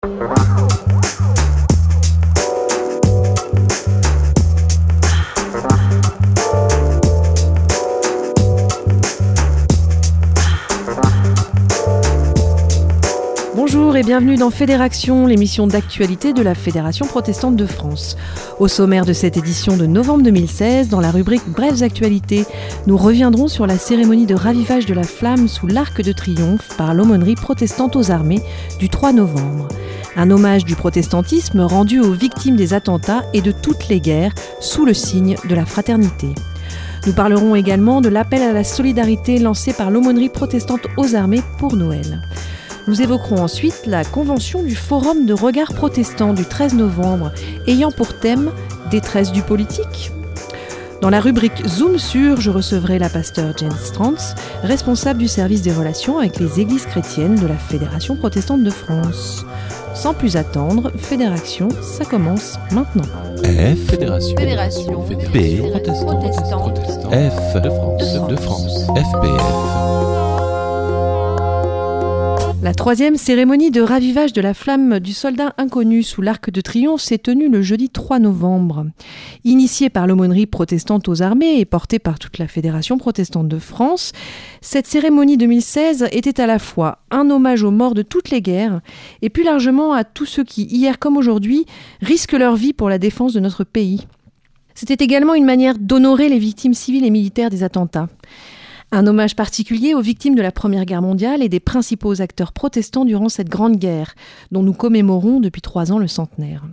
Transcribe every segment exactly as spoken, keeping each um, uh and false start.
Bonjour et bienvenue dans Fédération, l'émission d'actualité de la Fédération protestante de France. Au sommaire de cette édition de novembre deux mille seize, dans la rubrique Brèves actualités, nous reviendrons sur la cérémonie de ravivage de la flamme sous l'Arc de Triomphe par l'aumônerie protestante aux armées du trois novembre. Un hommage du protestantisme rendu aux victimes des attentats et de toutes les guerres sous le signe de la fraternité. Nous parlerons également de l'appel à la solidarité lancé par l'aumônerie protestante aux armées pour Noël. Nous évoquerons ensuite la convention du Forum de regard protestant du treize novembre, ayant pour thème « Détresse du politique ». Dans la rubrique Zoom sur, je recevrai la pasteure Jen Strantz, responsable du service des relations avec les églises chrétiennes de la Fédération protestante de France. Sans plus attendre, Fédération, ça commence maintenant. F, Fédération, Fédération, P, Protestant, Protestant, F, de France, de France, F P F. La troisième cérémonie de ravivage de la flamme du soldat inconnu sous l'Arc de Triomphe s'est tenue le jeudi trois novembre. Initiée par l'aumônerie protestante aux armées et portée par toute la Fédération protestante de France, cette cérémonie deux mille seize était à la fois un hommage aux morts de toutes les guerres et plus largement à tous ceux qui, hier comme aujourd'hui, risquent leur vie pour la défense de notre pays. C'était également une manière d'honorer les victimes civiles et militaires des attentats. Un hommage particulier aux victimes de la Première Guerre mondiale et des principaux acteurs protestants durant cette grande guerre, dont nous commémorons depuis trois ans le centenaire.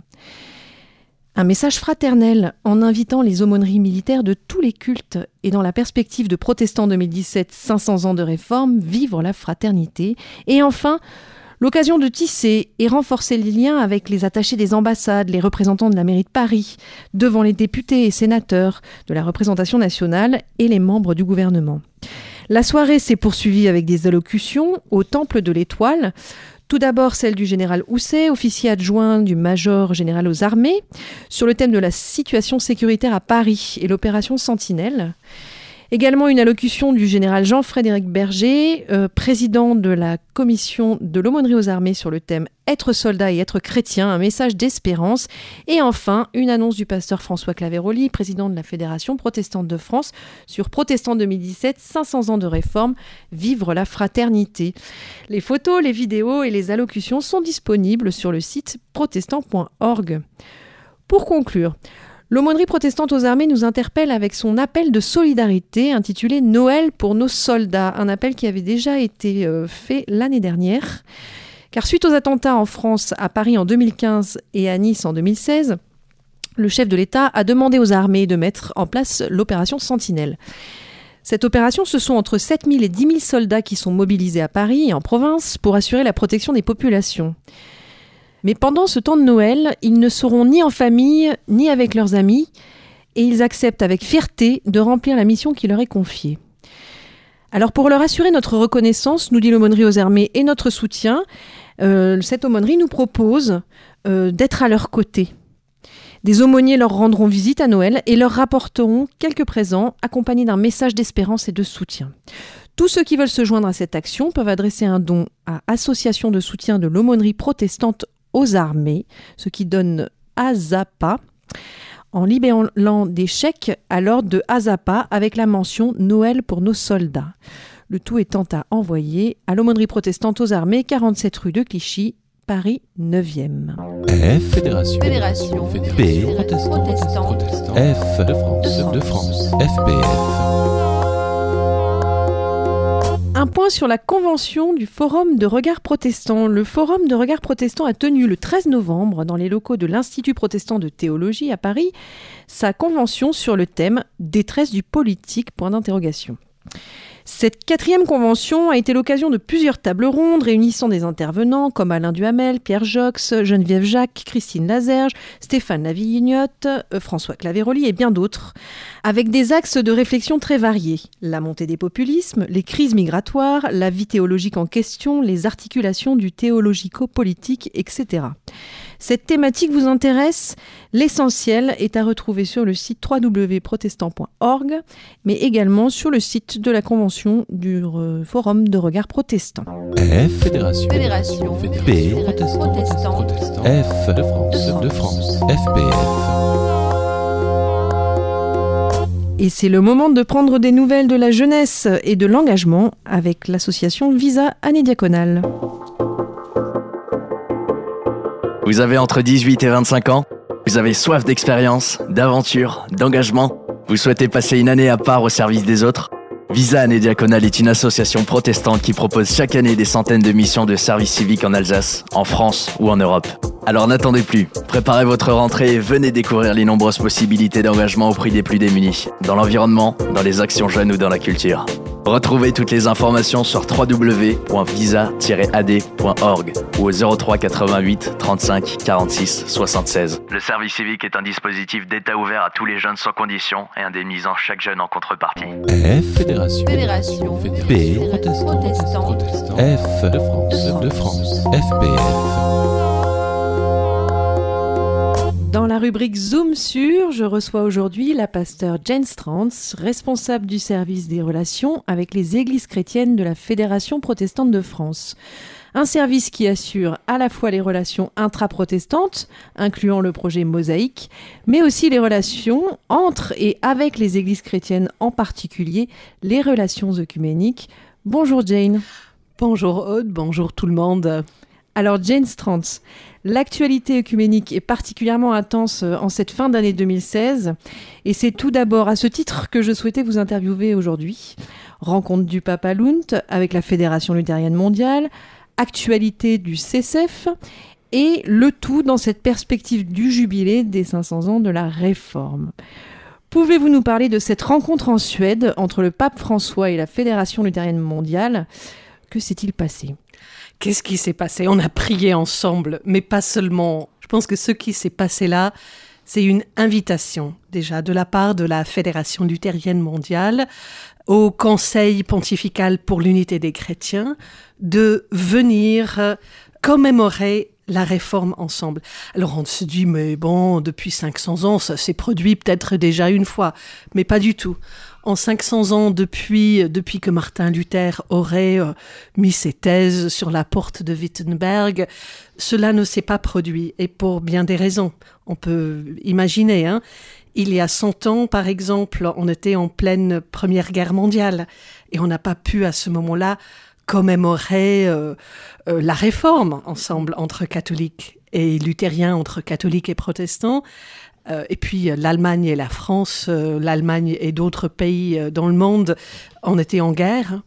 Un message fraternel en invitant les aumôneries militaires de tous les cultes et dans la perspective de Protestants deux mille dix-sept, cinq cents ans de réforme, vivre la fraternité. Et enfin, l'occasion de tisser et renforcer les liens avec les attachés des ambassades, les représentants de la mairie de Paris, devant les députés et sénateurs de la représentation nationale et les membres du gouvernement. La soirée s'est poursuivie avec des allocutions au Temple de l'Étoile. Tout d'abord celle du général Housset, officier adjoint du major général aux armées, sur le thème de la situation sécuritaire à Paris et l'opération Sentinelle. Également une allocution du général Jean-Frédéric Berger, euh, président de la commission de l'aumônerie aux armées sur le thème « Être soldat et être chrétien, un message d'espérance ». Et enfin, une annonce du pasteur François Claveroli, président de la Fédération protestante de France, sur Protestant deux mille dix-sept, cinq cents ans de réforme, vivre la fraternité. Les photos, les vidéos et les allocutions sont disponibles sur le site protestant point org. Pour conclure, l'aumônerie protestante aux armées nous interpelle avec son appel de solidarité intitulé « Noël pour nos soldats », un appel qui avait déjà été euh, fait l'année dernière. Car suite aux attentats en France, à Paris en deux mille quinze et à Nice en deux mille seize, le chef de l'État a demandé aux armées de mettre en place l'opération Sentinelle. Cette opération, ce sont entre sept mille et dix mille soldats qui sont mobilisés à Paris et en province pour assurer la protection des populations. Mais pendant ce temps de Noël, ils ne seront ni en famille, ni avec leurs amis, et ils acceptent avec fierté de remplir la mission qui leur est confiée. Alors pour leur assurer notre reconnaissance, nous dit l'aumônerie aux armées, et notre soutien, euh, cette aumônerie nous propose euh, d'être à leur côté. Des aumôniers leur rendront visite à Noël et leur rapporteront quelques présents accompagnés d'un message d'espérance et de soutien. Tous ceux qui veulent se joindre à cette action peuvent adresser un don à Association de soutien de l'aumônerie protestante aux armées, ce qui donne ASAPA, en libellant des chèques à l'ordre de ASAPA avec la mention Noël pour nos soldats. Le tout étant à envoyer à l'aumônerie protestante aux armées, quarante-sept rue de Clichy, Paris neuvième. F, Fédération, Fédération, P, Protestant, Protestant, F, de France, de France, F P F. Un point sur la convention du Forum de regard protestant. Le Forum de regard protestant a tenu le treize novembre dans les locaux de l'Institut protestant de théologie à Paris sa convention sur le thème « Détresse du politique ?» point d'interrogation. Cette quatrième convention a été l'occasion de plusieurs tables rondes réunissant des intervenants comme Alain Duhamel, Pierre Jox, Geneviève Jacques, Christine Lazerge, Stéphane Lavignotte, François Claveroli et bien d'autres, avec des axes de réflexion très variés. La montée des populismes, les crises migratoires, la vie théologique en question, les articulations du théologico-politique, et cetera. Cette thématique vous intéresse ? L'essentiel est à retrouver sur le site w w w point protestant point org, mais également sur le site de la Convention du euh, Forum de regard protestant. F. Fédération. Fédération. P. Protestant. Protestant. F. De France. De France. F P F. Et c'est le moment de prendre des nouvelles de la jeunesse et de l'engagement avec l'association Visa Année Diaconale. Vous avez entre dix-huit et vingt-cinq ans ? Vous avez soif d'expérience, d'aventure, d'engagement ? Vous souhaitez passer une année à part au service des autres ? Visa Année Diaconale est une association protestante qui propose chaque année des centaines de missions de service civique en Alsace, en France ou en Europe. Alors n'attendez plus, préparez votre rentrée et venez découvrir les nombreuses possibilités d'engagement au prix des plus démunis, dans l'environnement, dans les actions jeunes ou dans la culture. Retrouvez toutes les informations sur w w w point visa tiret a d point org ou au zéro trois quatre-vingt-huit trente-cinq quarante-six soixante-seize. Le service civique est un dispositif d'État ouvert à tous les jeunes sans condition et indemnisant chaque jeune en contrepartie. F. Fédération. Fédération. P. Protestant. F. De France. De France. F P F. Dans la rubrique Zoom sur, je reçois aujourd'hui la pasteur Jane Strantz, responsable du service des relations avec les églises chrétiennes de la Fédération protestante de France. Un service qui assure à la fois les relations intra-protestantes, incluant le projet Mosaïque, mais aussi les relations entre et avec les églises chrétiennes, en particulier les relations œcuméniques. Bonjour Jane. Bonjour Aude, bonjour tout le monde. Alors Jane Strantz, l'actualité œcuménique est particulièrement intense en cette fin d'année deux mille seize et c'est tout d'abord à ce titre que je souhaitais vous interviewer aujourd'hui. Rencontre du pape à Lund avec la Fédération luthérienne mondiale, actualité du C S F et le tout dans cette perspective du jubilé des cinq cents ans de la Réforme. Pouvez-vous nous parler de cette rencontre en Suède entre le pape François et la Fédération luthérienne mondiale ? Que s'est-il passé ? Qu'est-ce qui s'est passé ? On a prié ensemble, mais pas seulement. Je pense que ce qui s'est passé là, c'est une invitation déjà de la part de la Fédération luthérienne mondiale au Conseil pontifical pour l'unité des chrétiens de venir commémorer la Réforme ensemble. Alors on se dit, mais bon, depuis cinq cents ans, ça s'est produit peut-être déjà une fois, mais pas du tout. En cinq cents ans, depuis, depuis que Martin Luther aurait euh, mis ses thèses sur la porte de Wittenberg, cela ne s'est pas produit, et pour bien des raisons. On peut imaginer, hein. Il y a cent ans, par exemple, on était en pleine Première Guerre mondiale, et on n'a pas pu à ce moment-là commémorer euh, euh, la Réforme ensemble entre catholiques et luthériens, entre catholiques et protestants. Euh, et puis euh, l'Allemagne et la France, euh, l'Allemagne et d'autres pays euh, dans le monde, on était en guerre.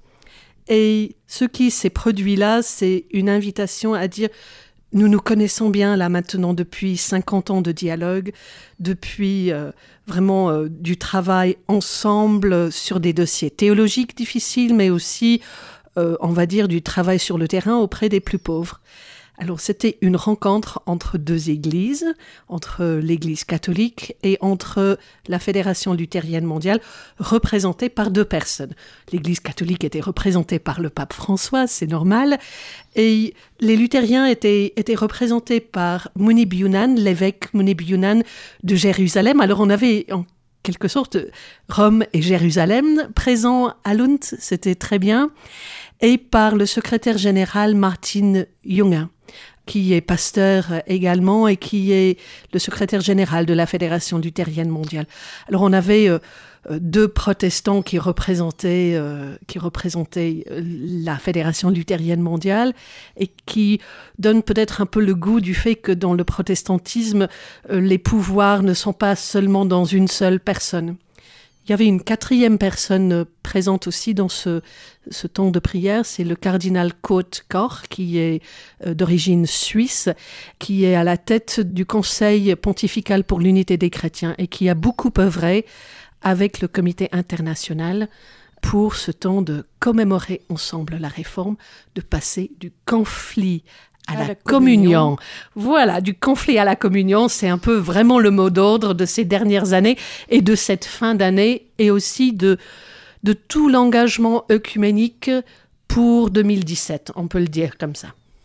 Et ce qui s'est produit là, c'est une invitation à dire « Nous nous connaissons bien là maintenant depuis cinquante ans de dialogue, depuis euh, vraiment euh, du travail ensemble sur des dossiers théologiques difficiles, mais aussi, euh, on va dire, du travail sur le terrain auprès des plus pauvres. » Alors, c'était une rencontre entre deux églises, entre l'Église catholique et entre la Fédération luthérienne mondiale, représentée par deux personnes. L'Église catholique était représentée par le pape François, c'est normal, et les luthériens étaient, étaient représentés par Munib Younan, l'évêque Munib Younan de Jérusalem. Alors, on avait en quelque sorte Rome et Jérusalem présents à Lund, c'était très bien, et par le secrétaire général Martin Junge, qui est pasteur également et qui est le secrétaire général de la Fédération luthérienne mondiale. Alors on avait euh, deux protestants qui représentaient, euh, qui représentaient la Fédération luthérienne mondiale et qui donnent peut-être un peu le goût du fait que dans le protestantisme, euh, les pouvoirs ne sont pas seulement dans une seule personne. Il y avait une quatrième personne présente aussi dans ce, ce temps de prière, c'est le cardinal Kurt Koch, qui est d'origine suisse, qui est à la tête du Conseil pontifical pour l'unité des chrétiens et qui a beaucoup œuvré avec le comité international pour ce temps de commémorer ensemble la Réforme, de passer du conflit à, à la, la communion. communion. Voilà, du conflit à la communion, c'est un peu vraiment le mot d'ordre de ces dernières années et de cette fin d'année et aussi de, de tout l'engagement œcuménique pour deux mille dix-sept, on peut le dire comme ça.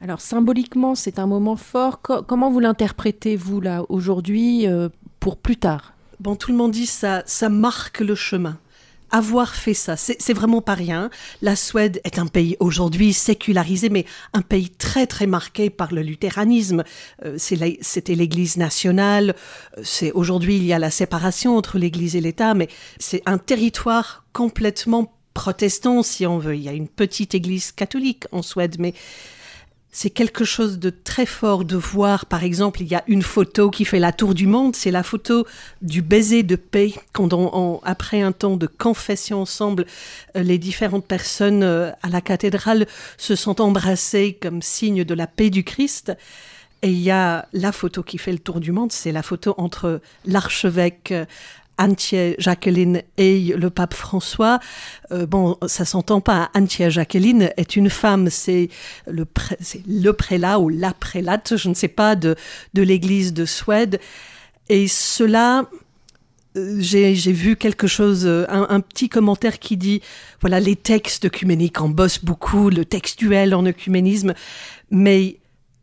Alors symboliquement, c'est un moment fort. Co- comment vous l'interprétez, vous, là, aujourd'hui, euh, pour plus tard ? Bon, tout le monde dit ça, ça marque le chemin. Avoir fait ça, c'est, c'est vraiment pas rien. La Suède est un pays aujourd'hui sécularisé, mais un pays très très marqué par le luthéranisme. Euh, c'est la, c'était l'Église nationale. C'est, aujourd'hui, il y a la séparation entre l'Église et l'État, mais c'est un territoire complètement protestant, si on veut. Il y a une petite Église catholique en Suède, mais c'est quelque chose de très fort de voir, par exemple, il y a une photo qui fait la tour du monde, c'est la photo du baiser de paix, quand on, on, après un temps de confession ensemble, euh, les différentes personnes euh, à la cathédrale se sont embrassées comme signe de la paix du Christ. Et il y a la photo qui fait le tour du monde, c'est la photo entre l'archevêque euh, Antje Jacqueline et le pape François. Euh, bon, ça s'entend pas. Antje Jacqueline est une femme, c'est le, pré- c'est le prélat ou la prélate, je ne sais pas, de, de l'église de Suède. Et cela, euh, j'ai, j'ai vu quelque chose, un, un petit commentaire qui dit, voilà, les textes œcuméniques, on bosse beaucoup, le textuel en œcuménisme, mais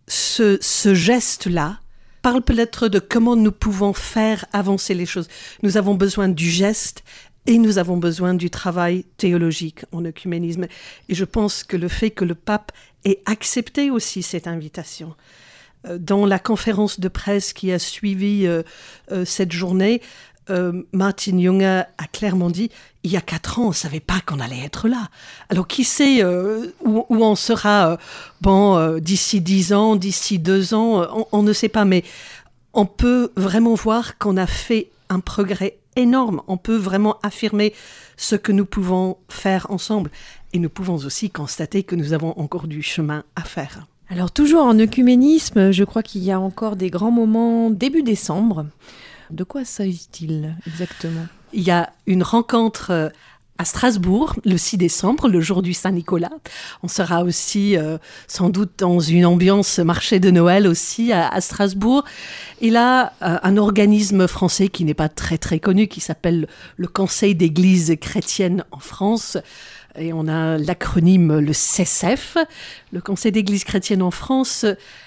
ce, ce geste-là, parle peut-être de comment nous pouvons faire avancer les choses. Nous avons besoin du geste et nous avons besoin du travail théologique en œcuménisme. Et je pense que le fait que le pape ait accepté aussi cette invitation, dans la conférence de presse qui a suivi euh, euh, cette journée, euh, Martin Junge a clairement dit « Il y a quatre ans, on ne savait pas qu'on allait être là. Alors qui sait euh, où, où on sera euh, bon, euh, d'ici dix ans, d'ici deux ans, euh, on, on ne sait pas. Mais on peut vraiment voir qu'on a fait un progrès énorme. On peut vraiment affirmer ce que nous pouvons faire ensemble. Et nous pouvons aussi constater que nous avons encore du chemin à faire. » Alors toujours en œcuménisme, je crois qu'il y a encore des grands moments début décembre. De quoi s'agit-il exactement ? Il y a une rencontre à Strasbourg le six décembre, le jour du Saint-Nicolas. On sera aussi euh, sans doute dans une ambiance marché de Noël aussi à, à Strasbourg. Et là, euh, un organisme français qui n'est pas très très connu, qui s'appelle le Conseil d'Église chrétienne en France. Et on a l'acronyme le C E S F. Le Conseil d'Église chrétienne en France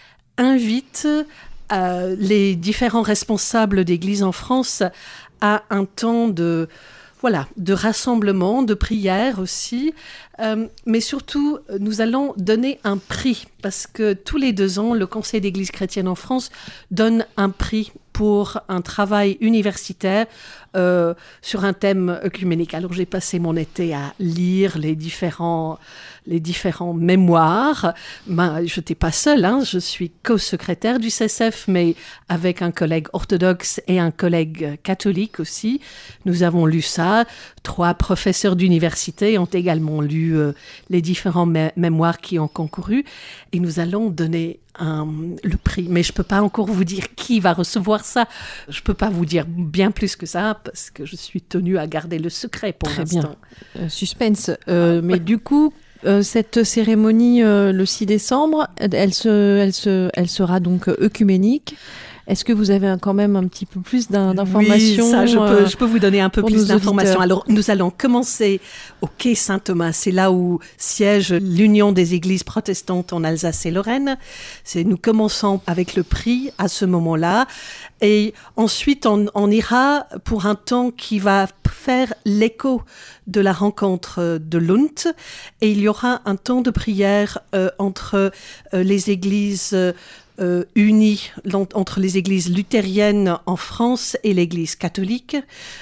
invite euh, les différents responsables d'église en France à un temps de, voilà, de rassemblement, de prière aussi. Euh, mais surtout, nous allons donner un prix, parce que tous les deux ans, le Conseil d'Église chrétienne en France donne un prix pour un travail universitaire euh, sur un thème œcuménique. Alors j'ai passé mon été à lire les différents, les différents mémoires. Ben, je n'étais pas seule, hein, je suis co-secrétaire du C E S F, mais avec un collègue orthodoxe et un collègue catholique aussi. Nous avons lu ça. Trois professeurs d'université ont également lu euh, les différents mé- mémoires qui ont concouru. Et nous allons donner un, le prix. Mais je ne peux pas encore vous dire qui va recevoir ça. Je ne peux pas vous dire bien plus que ça parce que je suis tenue à garder le secret pour Très l'instant. bien. Euh, suspense. Euh, mais ouais. Du coup, euh, cette cérémonie euh, le six décembre, elle, se, elle, se, elle sera donc œcuménique. Est-ce que vous avez un, quand même un petit peu plus d'in- d'informations ? Oui, ça, je, euh, peux, je peux vous donner un peu plus d'informations. auditeurs. Alors, nous allons commencer au quai Saint-Thomas. C'est là où siège l'Union des églises protestantes en Alsace et Lorraine. C'est, nous commençons avec le prix à ce moment-là. Et ensuite, on, on ira pour un temps qui va faire l'écho de la rencontre de Lund. Et il y aura un temps de prière euh, entre euh, les églises euh, Euh, unis entre les églises luthériennes en France et l'église catholique.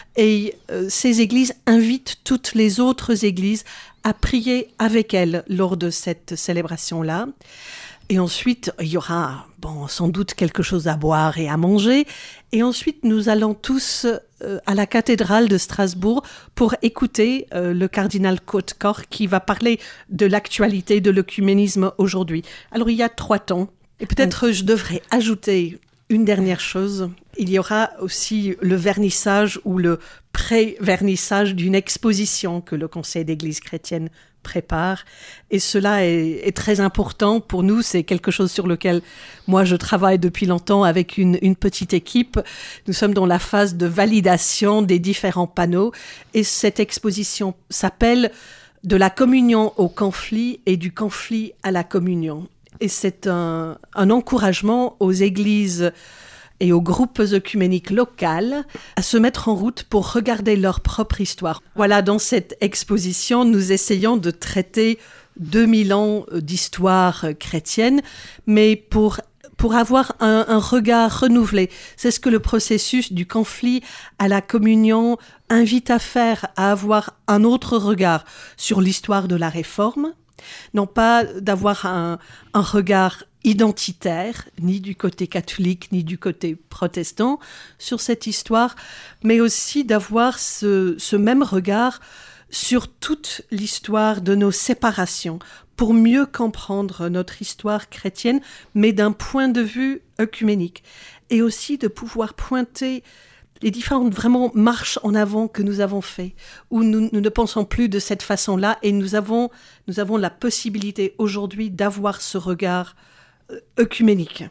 Et euh, ces églises invitent toutes les autres églises à prier avec elles lors de cette célébration-là. Et ensuite, il y aura bon, sans doute quelque chose à boire et à manger. Et ensuite, nous allons tous euh, à la cathédrale de Strasbourg pour écouter euh, le cardinal Kotkor qui va parler de l'actualité de l'œcuménisme aujourd'hui. Alors, il y a trois temps. Et peut-être je devrais ajouter une dernière chose. Il y aura aussi le vernissage ou le pré-vernissage d'une exposition que le Conseil d'Église chrétienne prépare. Et cela est, est très important pour nous. C'est quelque chose sur lequel moi je travaille depuis longtemps avec une, une petite équipe. Nous sommes dans la phase de validation des différents panneaux. Et cette exposition s'appelle « De la communion au conflit et du conflit à la communion ». Et c'est un, un encouragement aux églises et aux groupes œcuméniques locaux à se mettre en route pour regarder leur propre histoire. Voilà, dans cette exposition, nous essayons de traiter deux mille ans d'histoire chrétienne, mais pour, pour avoir un, un regard renouvelé. C'est ce que le processus du conflit à la communion invite à faire, à avoir un autre regard sur l'histoire de la Réforme, non pas d'avoir un, un regard identitaire, ni du côté catholique, ni du côté protestant, sur cette histoire, mais aussi d'avoir ce, ce même regard sur toute l'histoire de nos séparations, pour mieux comprendre notre histoire chrétienne, mais d'un point de vue œcuménique, et aussi de pouvoir pointer les différentes vraiment marches en avant que nous avons fait, où nous, nous ne pensons plus de cette façon-là, et nous avons, nous avons la possibilité aujourd'hui d'avoir ce regard œcuménique.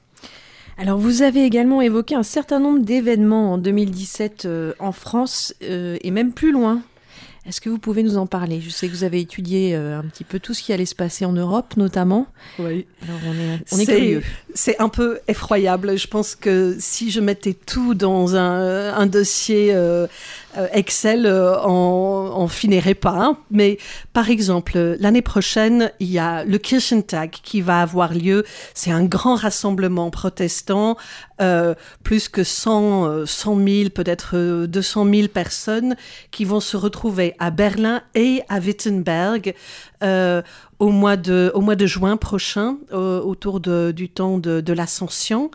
Alors, vous avez également évoqué un certain nombre d'événements en deux mille dix-sept euh, en France euh, et même plus loin. Est-ce que vous pouvez nous en parler ? Je sais que vous avez étudié euh, un petit peu tout ce qui allait se passer en Europe, notamment. Oui. Alors, on est, on est, c'est, curieux. C'est un peu effroyable. Je pense que si je mettais tout dans un, un dossier euh, Excel, euh, on, on finirait pas. Hein. Mais par exemple, l'année prochaine, il y a le Kirchentag qui va avoir lieu. C'est un grand rassemblement protestant, euh, plus que cent, cent mille, peut-être deux cent mille personnes qui vont se retrouver à Berlin et à Wittenberg euh, au, mois de, au mois de juin prochain, euh, autour de, du temps de, de l'Ascension.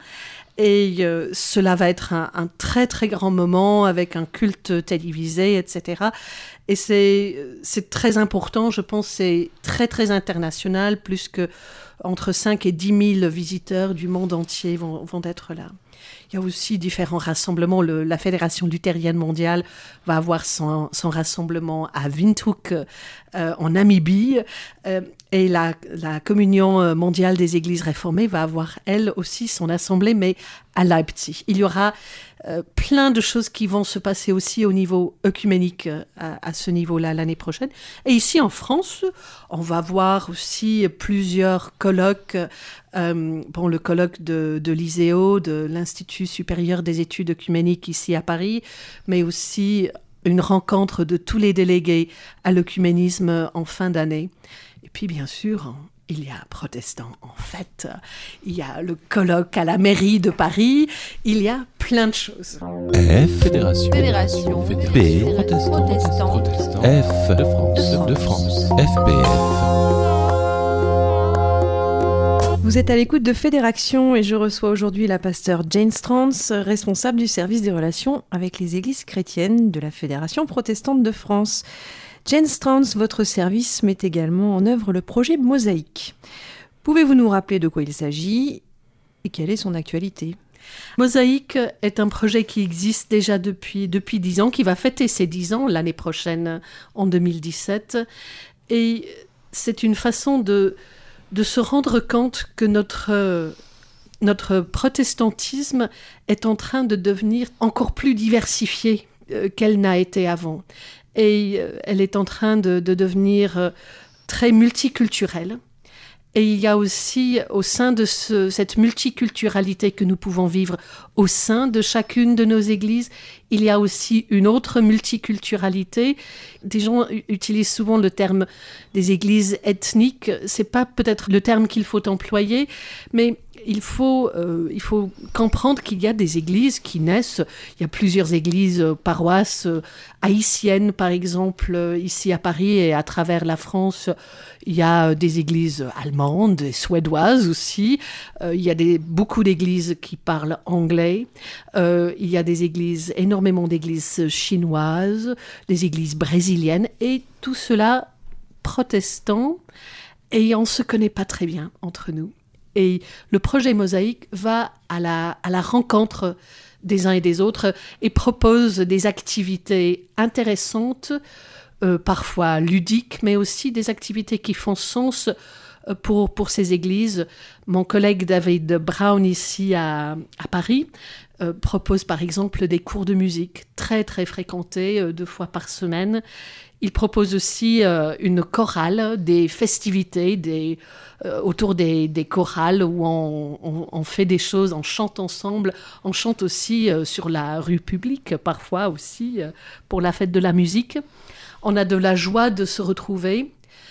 Et euh, cela va être un, un très très grand moment avec un culte télévisé, et cetera. Et c'est, c'est très important, je pense, c'est très très international, plus que entre cinq et dix mille visiteurs du monde entier vont, vont être là. Il y a aussi différents rassemblements. Le, la Fédération luthérienne mondiale va avoir son, son rassemblement à Windhoek, euh, en Namibie. Euh, et la, la Communion mondiale des églises réformées va avoir, elle aussi, son assemblée, mais à Leipzig. Il y aura euh, plein de choses qui vont se passer aussi au niveau œcuménique euh, à, à ce niveau-là l'année prochaine. Et ici, en France, on va voir aussi plusieurs colloques. Euh, bon, le colloque de, de l'I S E O, de l'Institut supérieur des études œcuméniques ici à Paris, mais aussi une rencontre de tous les délégués à l'œcuménisme en fin d'année. Et puis, bien sûr, il y a protestants en fête, il y a le colloque à la mairie de Paris, il y a plein de choses. F, Fédération, Fédération, B, Protestant, Protestant, F, de France, de France, F P F. Vous êtes à l'écoute de Fédération et je reçois aujourd'hui la pasteure Jane Strands, responsable du service des relations avec les églises chrétiennes de la Fédération protestante de France. Jane Strands, votre service met également en œuvre le projet Mosaïque. Pouvez-vous nous rappeler de quoi il s'agit et quelle est son actualité ? Mosaïque est un projet qui existe déjà depuis, depuis dix ans, qui va fêter ses dix ans l'année prochaine, en deux mille dix-sept. Et c'est une façon de, de se rendre compte que notre, notre protestantisme est en train de devenir encore plus diversifié euh, qu'elle n'a été avant. Et euh, elle est en train de, de devenir euh, très multiculturelle. Et il y a aussi, au sein de ce, cette multiculturalité que nous pouvons vivre au sein de chacune de nos églises, il y a aussi une autre multiculturalité. Des gens utilisent souvent le terme des églises ethniques. C'est pas peut-être le terme qu'il faut employer, mais il faut, euh, il faut comprendre qu'il y a des églises qui naissent. Il y a plusieurs églises, euh, paroisses euh, haïtiennes, par exemple, euh, ici à Paris et à travers la France. Il y a euh, des églises allemandes et suédoises aussi. Euh, il y a des, beaucoup d'églises qui parlent anglais. Euh, il y a des églises, énormément d'églises chinoises, des églises brésiliennes, et tout cela protestant. Et on ne se connaît pas très bien entre nous. Et le projet Mosaïque va à la, à la rencontre des uns et des autres et propose des activités intéressantes, euh, parfois ludiques, mais aussi des activités qui font sens pour, pour ces églises. Mon collègue David Brown, ici à, à Paris, euh, propose par exemple des cours de musique très très fréquentés, euh, deux fois par semaine. Il propose aussi euh, une chorale, des festivités des, euh, autour des, des chorales où on, on, on fait des choses, on chante ensemble. On chante aussi euh, sur la rue publique, parfois aussi, euh, pour la fête de la musique. On a de la joie de se retrouver.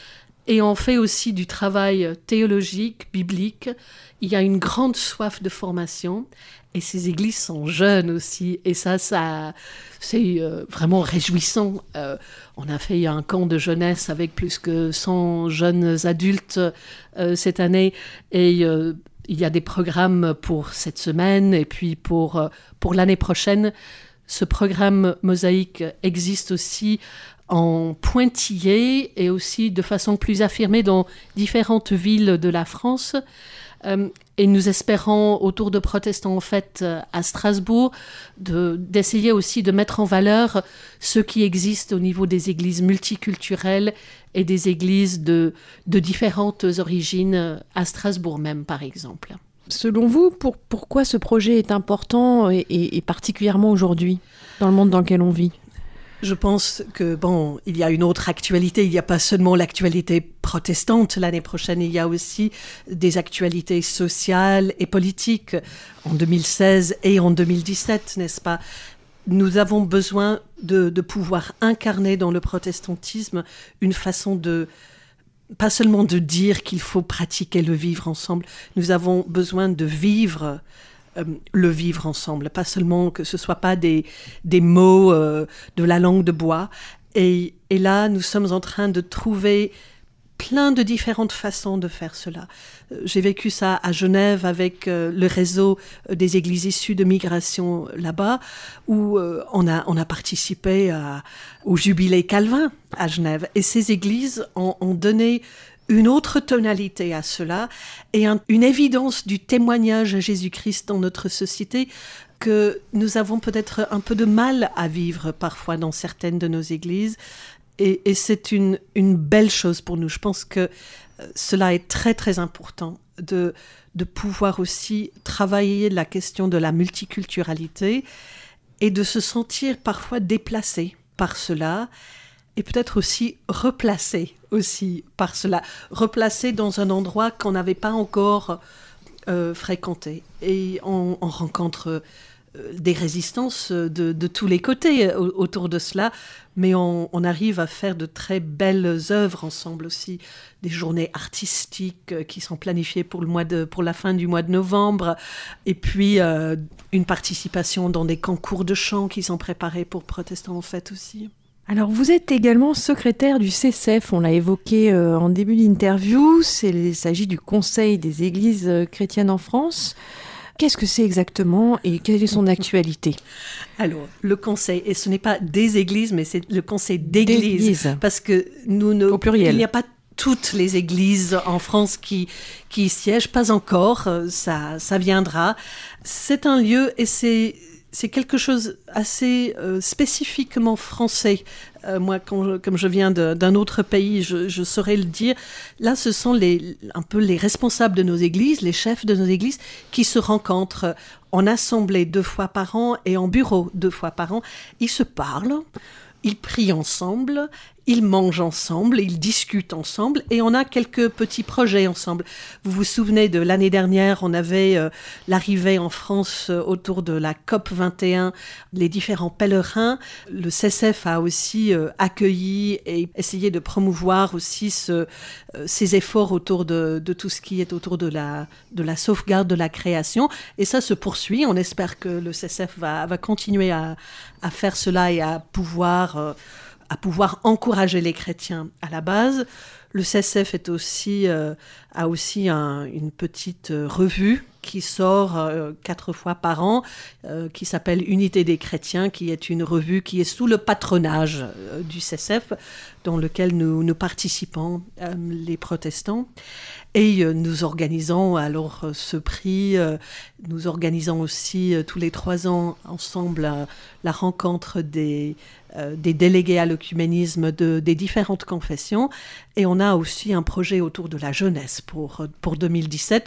Et on fait aussi du travail théologique, biblique. Il y a une grande soif de formation. Et ces églises sont jeunes aussi. Et ça, ça c'est euh, vraiment réjouissant. Euh, on a fait un camp de jeunesse avec plus que cent jeunes adultes euh, cette année. Et euh, il y a des programmes pour cette semaine et puis pour, euh, pour l'année prochaine. Ce programme Mosaïque existe aussi en pointillé et aussi de façon plus affirmée dans différentes villes de la France. Euh, et nous espérons, autour de Protestants en Fête à Strasbourg, de, d'essayer aussi de mettre en valeur ce qui existe au niveau des églises multiculturelles et des églises de, de différentes origines, à Strasbourg même, par exemple. Selon vous, pour, pourquoi ce projet est important et, et, et particulièrement aujourd'hui, dans le monde dans lequel on vit ? Je pense que, bon, il y a une autre actualité. Il n'y a pas seulement l'actualité protestante. L'année prochaine, il y a aussi des actualités sociales et politiques en deux mille seize et en deux mille dix-sept, n'est-ce pas ? Nous avons besoin de, de pouvoir incarner dans le protestantisme une façon de, pas seulement de dire qu'il faut pratiquer le vivre ensemble. Nous avons besoin de vivre Euh, le vivre ensemble, pas seulement que ce soit pas des, des mots euh, de la langue de bois. Et, et là, nous sommes en train de trouver plein de différentes façons de faire cela. Euh, j'ai vécu ça à Genève avec euh, le réseau des églises issues de migration là-bas, où euh, on a, on a participé à, au jubilé Calvin à Genève. Et ces églises ont, ont donné une autre tonalité à cela et un, une évidence du témoignage à Jésus-Christ dans notre société que nous avons peut-être un peu de mal à vivre parfois dans certaines de nos églises. Et, et c'est une, une belle chose pour nous. Je pense que cela est très, très important de, de pouvoir aussi travailler la question de la multiculturalité et de se sentir parfois déplacé par cela. Et peut-être aussi replacé aussi par cela, replacé dans un endroit qu'on n'avait pas encore euh, fréquenté. Et on, on rencontre euh, des résistances de, de tous les côtés euh, autour de cela, mais on, on arrive à faire de très belles œuvres ensemble aussi, des journées artistiques euh, qui sont planifiées pour, le mois de, pour la fin du mois de novembre, et puis euh, une participation dans des concours de chant qui sont préparés pour Protestants en Fête aussi. Alors, vous êtes également secrétaire du C C F, on l'a évoqué euh, en début d'interview, c'est, il s'agit du Conseil des Églises chrétiennes en France. Qu'est-ce que c'est exactement et quelle est son actualité ? Alors, le Conseil, et ce n'est pas des églises, mais c'est le Conseil d'églises, d'églises. Parce que nous ne, au pluriel. Il n'y a pas toutes les églises en France qui, qui y siègent, pas encore, ça, ça viendra. C'est un lieu et c'est... C'est quelque chose assez euh, spécifiquement français. Euh, moi, quand je, comme je viens de, d'un autre pays, je, je saurais le dire. Là, ce sont les, un peu les responsables de nos églises, les chefs de nos églises, qui se rencontrent en assemblée deux fois par an et en bureau deux fois par an. Ils se parlent, ils prient ensemble, ils mangent ensemble, ils discutent ensemble et on a quelques petits projets ensemble. Vous vous souvenez de l'année dernière, on avait euh, l'arrivée en France euh, autour de la C O P vingt et un, les différents pèlerins. Le C S F a aussi euh, accueilli et essayé de promouvoir aussi ce, euh, ces efforts autour de, de tout ce qui est autour de la, de la sauvegarde de la création. Et ça se poursuit. On espère que le C S F va, va continuer à, à faire cela et à pouvoir... Euh, à pouvoir encourager les chrétiens à la base. Le C S F est aussi, euh, a aussi un, une petite euh, revue qui sort euh, quatre fois par an, euh, qui s'appelle Unité des chrétiens, qui est une revue qui est sous le patronage euh, du C S F, dans lequel nous, nous participons, euh, les protestants. Et euh, nous organisons alors euh, ce prix, euh, nous organisons aussi euh, tous les trois ans ensemble euh, la rencontre des, euh, des délégués à l'œcuménisme de, des différentes confessions. Et on a aussi un projet autour de la jeunesse pour, pour deux mille dix-sept,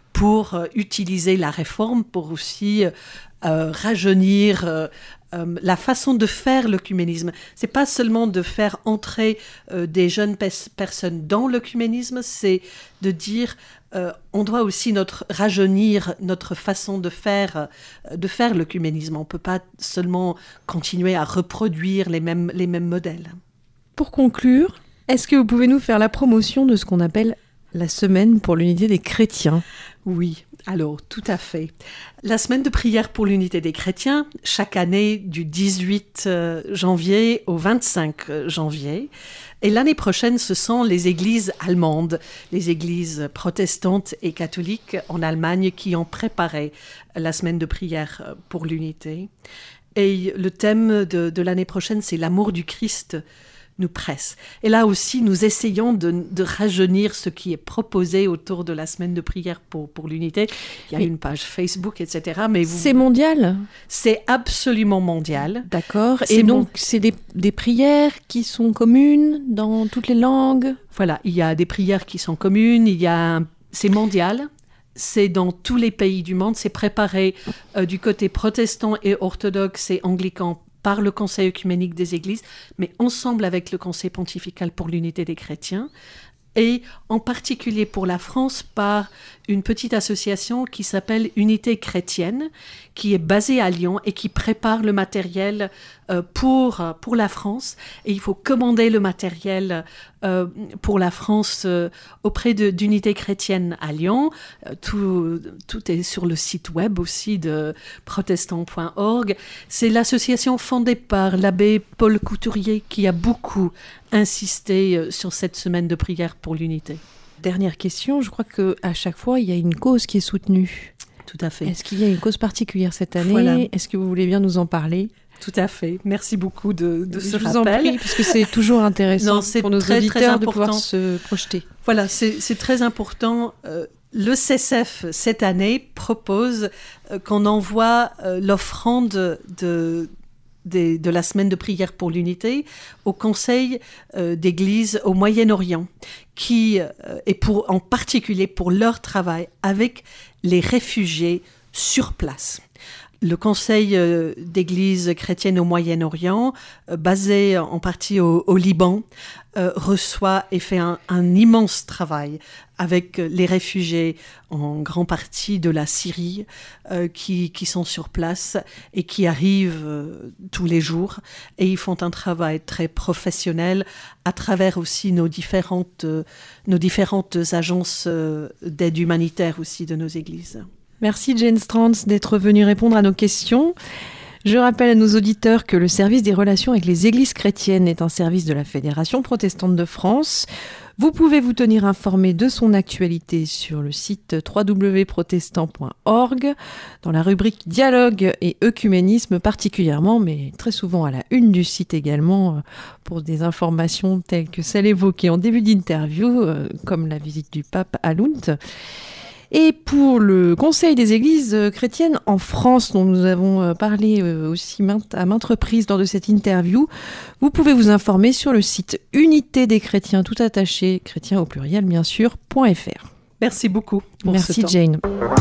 pour euh, utiliser la réforme pour aussi euh, rajeunir euh, euh, la façon de faire l'œcuménisme. C'est pas seulement de faire entrer euh, des jeunes pes- personnes dans l'œcuménisme, c'est de dire euh, on doit aussi notre rajeunir notre façon de faire euh, de faire l'œcuménisme. On peut pas seulement continuer à reproduire les mêmes les mêmes modèles. Pour conclure, est-ce que vous pouvez nous faire la promotion de ce qu'on appelle la semaine pour l'unité des chrétiens ? Oui, alors tout à fait. La semaine de prière pour l'unité des chrétiens, chaque année du dix-huit janvier au vingt-cinq janvier. Et l'année prochaine, ce sont les églises allemandes, les églises protestantes et catholiques en Allemagne qui ont préparé la semaine de prière pour l'unité. Et le thème de, de l'année prochaine, c'est l'amour du Christ nous presse. Et là aussi, nous essayons de, de rajeunir ce qui est proposé autour de la semaine de prière pour, pour l'unité. Il y a Mais une page Facebook, et cetera. Mais vous, c'est mondial ? c'est absolument mondial. D'accord. C'est Et donc, mon- c'est des, des prières qui sont communes dans toutes les langues ? Voilà, il y a des prières qui sont communes, il y a un- c'est mondial. C'est dans tous les pays du monde. C'est préparé euh, du côté protestant et orthodoxe et anglican par le Conseil œcuménique des Églises, mais ensemble avec le Conseil pontifical pour l'unité des chrétiens, et en particulier pour la France par une petite association qui s'appelle Unité chrétienne, qui est basée à Lyon et qui prépare le matériel euh, pour, pour la France. Et il faut commander le matériel euh, pour la France euh, auprès de, d'Unité chrétienne à Lyon. Euh, tout, tout est sur le site web aussi de protestant point org. C'est l'association fondée par l'abbé Paul Couturier qui a beaucoup insisté euh, sur cette semaine de prière pour l'unité. Dernière question, je crois qu'à chaque fois, il y a une cause qui est soutenue. Tout à fait. Est-ce qu'il y a une cause particulière cette année ? Voilà. Est-ce que vous voulez bien nous en parler ? Tout à fait. Merci beaucoup de, de ce Je vous en rappel. prie, parce que c'est toujours intéressant Non, c'est pour nos très, très auditeurs de pouvoir important. se projeter. Voilà, c'est, c'est très important. Euh, le C S F, cette année, propose euh, qu'on envoie euh, l'offrande de, de, de la semaine de prière pour l'unité au Conseil euh, d'Église au Moyen-Orient, qui euh, est pour, en particulier pour leur travail avec les réfugiés sur place. Le Conseil euh, d'Église chrétienne au Moyen-Orient, euh, basé en partie au, au Liban, euh, reçoit et fait un, un immense travail avec les réfugiés en grande partie de la Syrie euh, qui, qui sont sur place et qui arrivent euh, tous les jours. Et ils font un travail très professionnel à travers aussi nos différentes, euh, nos différentes agences euh, d'aide humanitaire aussi de nos églises. Merci Jane Strands d'être venue répondre à nos questions. Je rappelle à nos auditeurs que le service des relations avec les églises chrétiennes est un service de la Fédération protestante de France. Vous pouvez vous tenir informé de son actualité sur le site w w w point protestant point org, dans la rubrique Dialogue et œcuménisme particulièrement, mais très souvent à la une du site également, pour des informations telles que celles évoquées en début d'interview, comme la visite du pape à Lund. Et pour le Conseil des Églises chrétiennes en France, dont nous avons parlé aussi à maintes reprises lors de cette interview, vous pouvez vous informer sur le site Unité des chrétiens, tout attaché, chrétiens au pluriel bien sûr, .fr. Merci beaucoup pour Merci ce temps. Jane.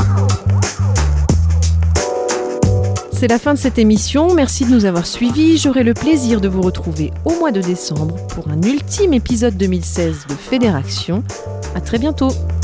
C'est la fin de cette émission, merci de nous avoir suivis. J'aurai le plaisir de vous retrouver au mois de décembre pour un ultime épisode deux mille seize de Fédération. À très bientôt.